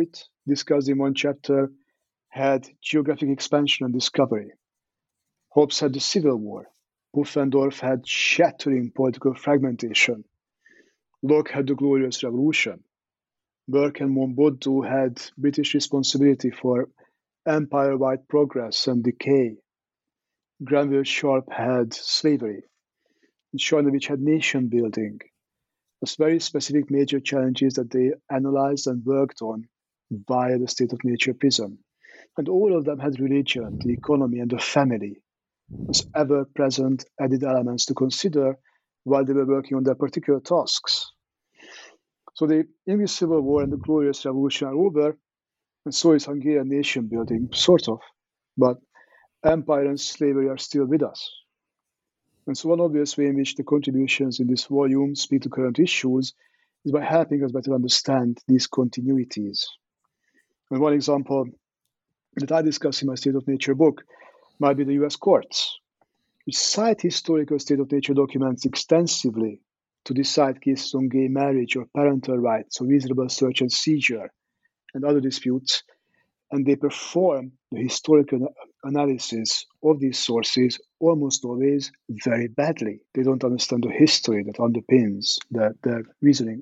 discussed in one chapter, had geographic expansion and discovery. Hobbes had the Civil War. Pufendorf had shattering political fragmentation. Locke had the Glorious Revolution. Burke and Monboddo had British responsibility for empire-wide progress and decay. Granville Sharp had slavery. And Charnovich had nation building. Those very specific major challenges that they analyzed and worked on via the state of nature prism. And all of them had religion, the economy, and the family as ever-present added elements to consider while they were working on their particular tasks. So the English Civil War and the Glorious Revolution are over, and so is Hungarian nation building, sort of, but empire and slavery are still with us. And so one obvious way in which the contributions in this volume speak to current issues is by helping us better understand these continuities. And one example that I discuss in my State of Nature book might be the U S courts, which cite historical state of nature documents extensively to decide cases on gay marriage or parental rights or reasonable search and seizure and other disputes, and they perform the historical analysis of these sources almost always very badly. They don't understand the history that underpins their, their reasoning.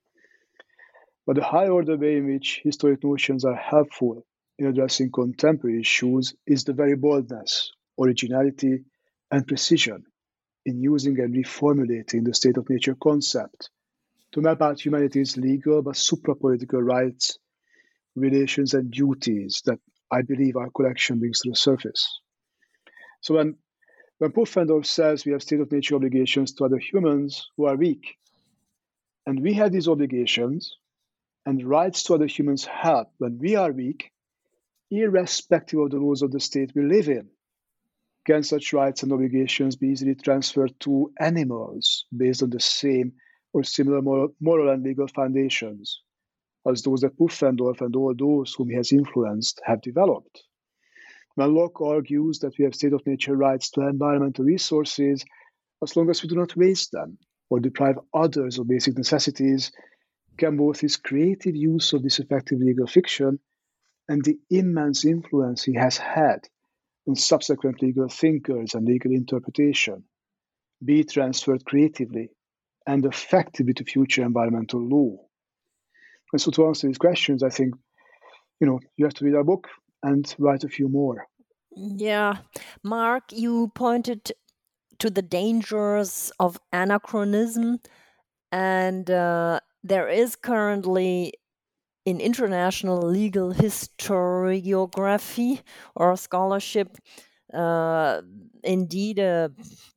But the high order way in which historic notions are helpful in addressing contemporary issues is the very boldness, originality, and precision in using and reformulating the state of nature concept to map out humanity's legal but supra-political rights, relations, and duties that I believe our collection brings to the surface. So when, when Pufendorf says we have state of nature obligations to other humans who are weak, and we have these obligations and rights to other humans help when we are weak, irrespective of the laws of the state we live in, can such rights and obligations be easily transferred to animals based on the same or similar moral, moral and legal foundations as those that Pufendorf and all those whom he has influenced have developed? When Locke argues that we have state of nature rights to environmental resources as long as we do not waste them or deprive others of basic necessities, can both his creative use of this effective legal fiction and the immense influence he has had on subsequent legal thinkers and legal interpretation be transferred creatively and effectively to future environmental law? And so to answer these questions, I think, you know, you have to read our book and write a few more. Yeah. Mark, you pointed to the dangers of anachronism, and uh, there is currently in international legal historiography or scholarship uh, indeed a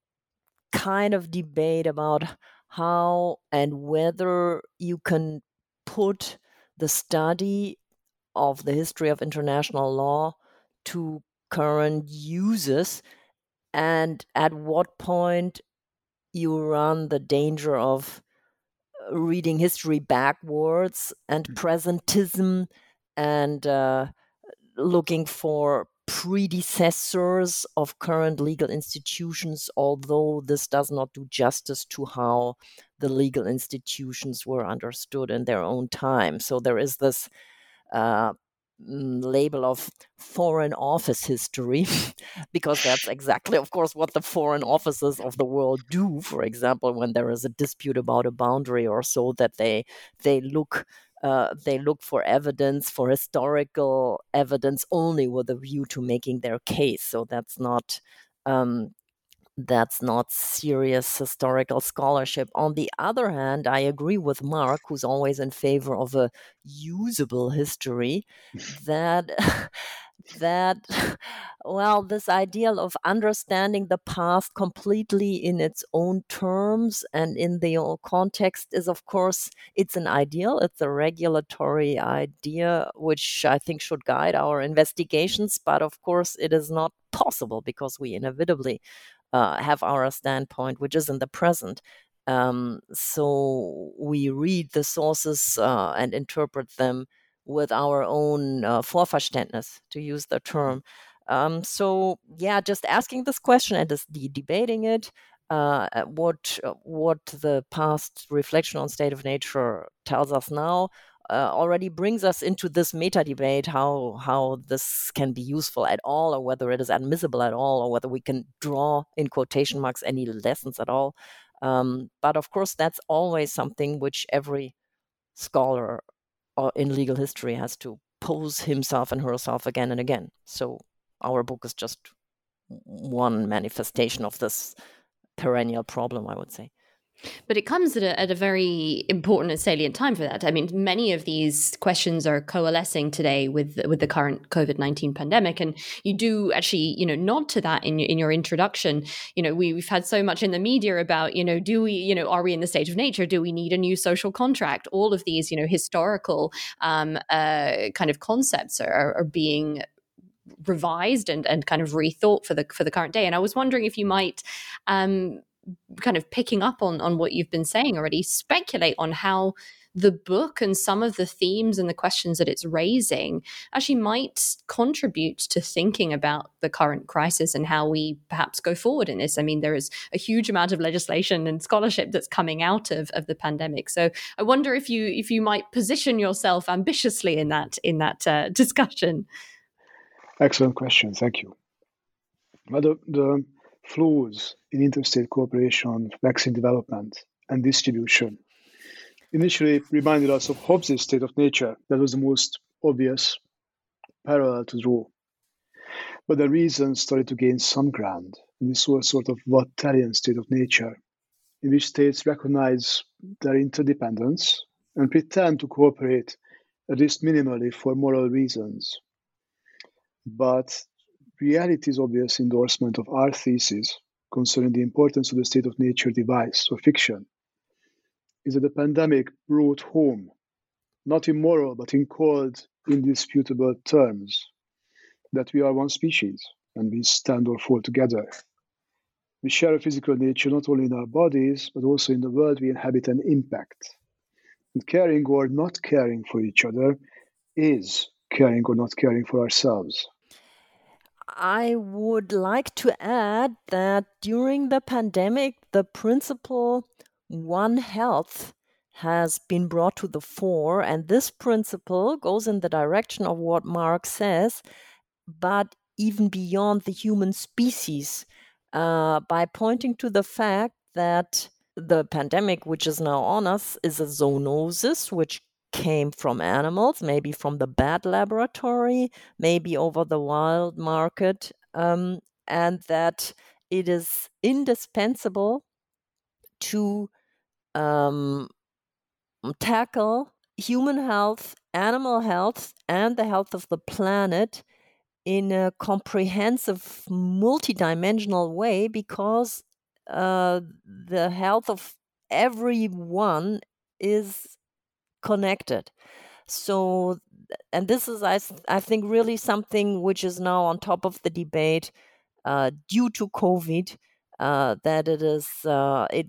kind of debate about how and whether you can put the study of the history of international law to current uses, and at what point you run the danger of reading history backwards and presentism and uh, looking for predecessors of current legal institutions, although this does not do justice to how the legal institutions were understood in their own time. So there is this uh, label of foreign office history, because that's exactly, of course, what the foreign offices of the world do. For example, when there is a dispute about a boundary or so, that they they look uh, they look for evidence, for historical evidence, only with a view to making their case. So that's not um, that's not serious historical scholarship. On the other hand, I agree with Mark, who's always in favor of a usable history, that that well, this ideal of understanding the past completely in its own terms and in the context is, of course, it's an ideal. It's a regulatory idea which I think should guide our investigations, but of course it is not possible because we inevitably Uh, have our standpoint, which is in the present. Um, so we read the sources uh, and interpret them with our own uh, Vorverständnis, to use the term. Um, so yeah, just asking this question and just de- debating it, uh, what what the past reflection on state of nature tells us now, uh, already brings us into this meta debate, how how this can be useful at all, or whether it is admissible at all, or whether we can draw in quotation marks any lessons at all. Um, but of course, that's always something which every scholar in legal history has to pose himself and herself again and again. So our book is just one manifestation of this perennial problem, I would say. But it comes at a, at a very important and salient time for that. I mean, many of these questions are coalescing today with with the current COVID nineteen pandemic, and you do actually, you know, nod to that in your, in your introduction. You know, we, we've had so much in the media about, you know, do we, you know, are we in the state of nature? Do we need a new social contract? All of these, you know, historical um, uh, kind of concepts are, are being revised and and kind of rethought for the for the current day. And I was wondering if you might. Um, kind of picking up on, on what you've been saying already, speculate on how the book and some of the themes and the questions that it's raising actually might contribute to thinking about the current crisis and how we perhaps go forward in this. I mean, there is a huge amount of legislation and scholarship that's coming out of, of the pandemic. So I wonder if you if you might position yourself ambitiously in that in that uh, discussion. Excellent question. Thank you. Well, the, the flaws in interstate cooperation, vaccine development, and distribution initially reminded us of Hobbes' state of nature. That was the most obvious parallel to draw. But the reason started to gain some ground, and we saw a sort of Wattarian state of nature, in which states recognize their interdependence and pretend to cooperate, at least minimally, for moral reasons. But reality's obvious endorsement of our thesis concerning the importance of the state of nature device or fiction is that the pandemic brought home, not in moral, but in cold, indisputable terms, that we are one species and we stand or fall together. We share a physical nature not only in our bodies, but also in the world we inhabit and impact. And caring or not caring for each other is caring or not caring for ourselves. I would like to add that during the pandemic, the principle One Health has been brought to the fore, and this principle goes in the direction of what Mark says, but even beyond the human species, uh, by pointing to the fact that the pandemic, which is now on us, is a zoonosis, which came from animals, maybe from the bat laboratory, maybe over the wild market, um, and that it is indispensable to um, tackle human health, animal health, and the health of the planet in a comprehensive, multidimensional way, because uh, the health of everyone is connected. So, and this is, I, I think, really something which is now on top of the debate uh, due to COVID, uh, that it is, uh, it,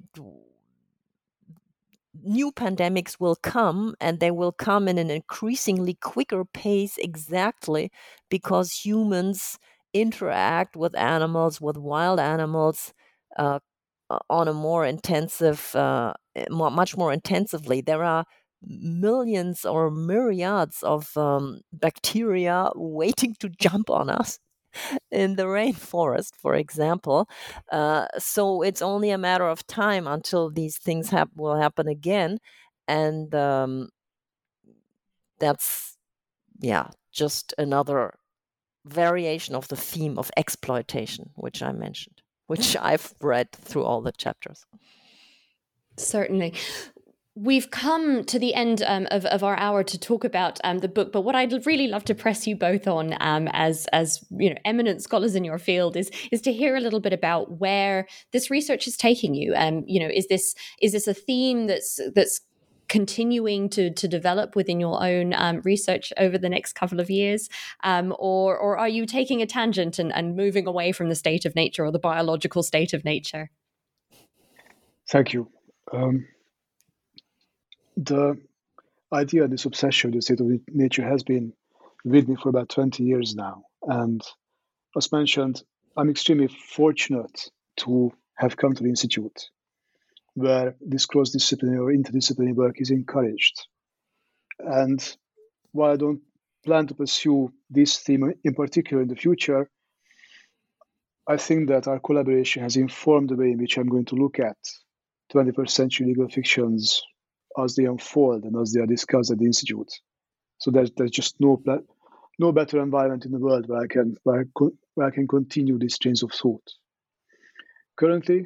new pandemics will come, and they will come in an increasingly quicker pace, exactly because humans interact with animals, with wild animals, uh, on a more intensive, uh, more, much more intensively. There are millions or myriads of um, bacteria waiting to jump on us in the rainforest, for example. Uh, so it's only a matter of time until these things hap- will happen again. And um, that's, yeah, just another variation of the theme of exploitation, which I mentioned, which I've read through all the chapters. Certainly. We've come to the end um, of, of our hour to talk about um, the book, but what I'd really love to press you both on um, as as you know eminent scholars in your field is is to hear a little bit about where this research is taking you. Um, you know, is this is this a theme that's that's continuing to to develop within your own um, research over the next couple of years, um, or or are you taking a tangent and, and moving away from the state of nature or the biological state of nature? Thank you. Um, The idea, this obsession with the state of nature has been with me for about twenty years now. And as mentioned, I'm extremely fortunate to have come to the Institute, where this cross-disciplinary or interdisciplinary work is encouraged. And while I don't plan to pursue this theme in particular in the future, I think that our collaboration has informed the way in which I'm going to look at twenty-first century legal fictions as they unfold and as they are discussed at the Institute. So there's, there's just no pla- no better environment in the world where I can where I, co- where I can continue these trains of thought. Currently,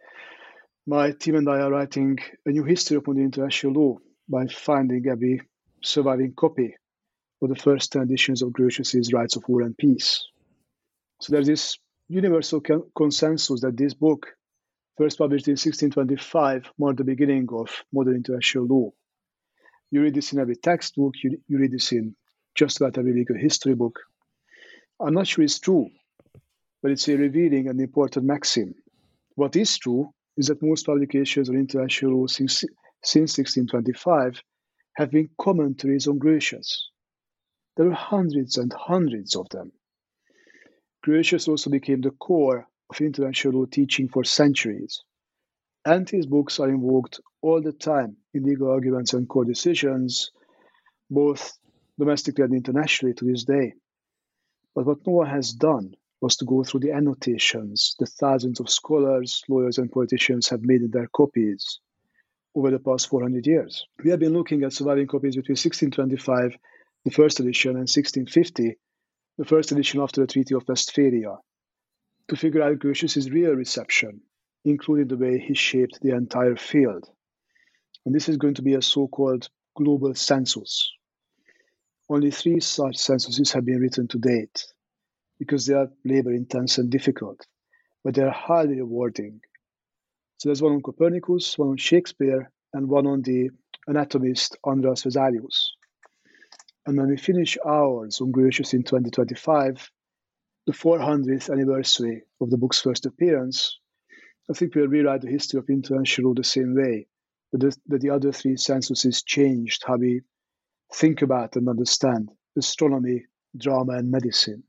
my team and I are writing a new history upon the international law by finding every surviving copy of the first ten editions of Grotius's Rights of War and Peace. So there's this universal con- consensus that this book, first published in sixteen twenty-five, marked the beginning of modern international law. You read this in every textbook, you, you read this in just about every legal history book. I'm not sure it's true, but it's a revealing and important maxim. What is true is that most publications on international law since, since sixteen twenty-five have been commentaries on Grotius. There are hundreds and hundreds of them. Grotius also became the core of international law teaching for centuries, and his books are invoked all the time in legal arguments and court decisions, both domestically and internationally to this day. But what no one has done was to go through the annotations that thousands of scholars, lawyers, and politicians have made in their copies over the past four hundred years. We have been looking at surviving copies between sixteen twenty-five, the first edition, and sixteen fifty, the first edition after the Treaty of Westphalia, to figure out Grotius's real reception, including the way he shaped the entire field. And this is going to be a so-called global census. Only three such censuses have been written to date, because they are labor-intense and difficult, but they are highly rewarding. So there's one on Copernicus, one on Shakespeare, and one on the anatomist Andreas Vesalius. And when we finish ours on Grotius in twenty twenty-five, the four hundredth anniversary of the book's first appearance, I think we'll rewrite the history of international law the same way, that the, that the other three censuses changed how we think about and understand astronomy, drama, and medicine.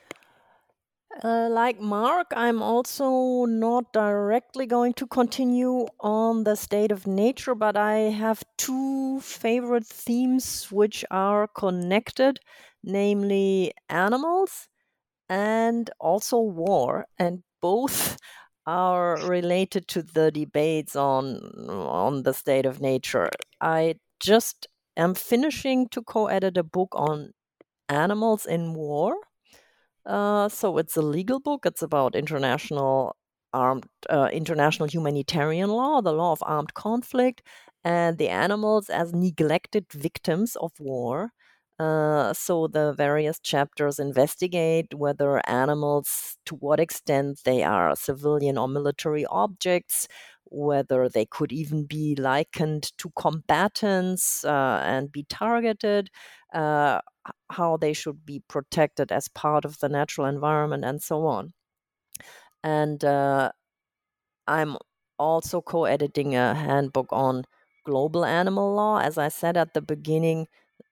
Uh, like Mark, I'm also not directly going to continue on the state of nature, but I have two favorite themes which are connected, namely animals and also war, and both are related to the debates on on the state of nature. I just am finishing to co-edit a book on animals in war. Uh, so it's a legal book. It's about international armed, uh, international humanitarian law, the law of armed conflict, and the animals as neglected victims of war. Uh, so the various chapters investigate whether animals, to what extent they are civilian or military objects, whether they could even be likened to combatants uh, and be targeted, uh, how they should be protected as part of the natural environment, and so on. And uh, I'm also co-editing a handbook on global animal law. As I said at the beginning,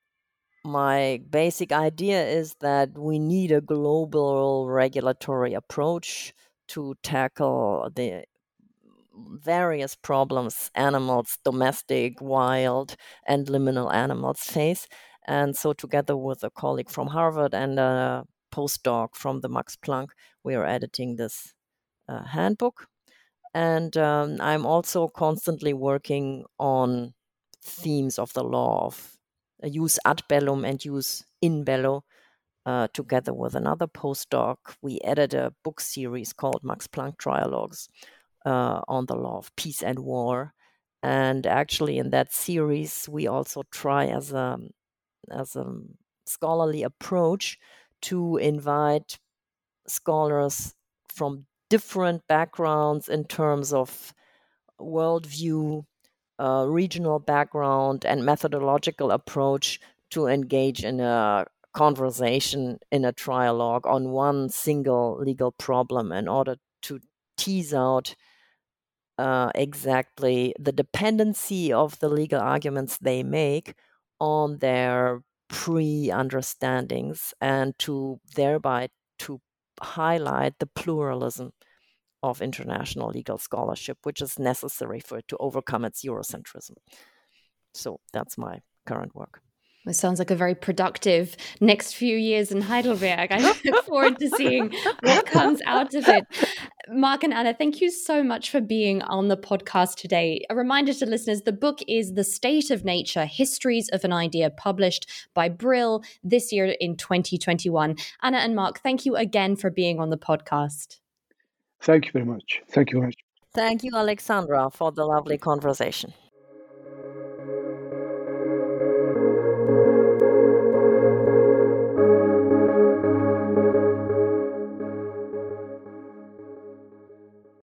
my basic idea is that we need a global regulatory approach to tackle the various problems animals, domestic, wild, and liminal animals face. And so together with a colleague from Harvard and a postdoc from the Max Planck, we are editing this uh, handbook. And um, I'm also constantly working on themes of the law of use ad bellum and use in bello. Uh, together with another postdoc, we edit a book series called Max Planck Trialogues uh, on the law of peace and war. And actually, in that series, we also try as a as a scholarly approach to invite scholars from different backgrounds in terms of worldview, uh, regional background, and methodological approach to engage in a conversation in a trialogue on one single legal problem in order to tease out uh, exactly the dependency of the legal arguments they make on their pre-understandings, and to thereby to highlight the pluralism of international legal scholarship, which is necessary for it to overcome its Eurocentrism. So that's my current work. It sounds like a very productive next few years in Heidelberg. I look forward to seeing what comes out of it. Mark and Anna, thank you so much for being on the podcast today. A reminder to listeners, the book is The State of Nature, Histories of an Idea, published by Brill this year in twenty twenty-one. Anna and Mark, thank you again for being on the podcast. Thank you very much. Thank you very much. Thank you, Alexandra, for the lovely conversation.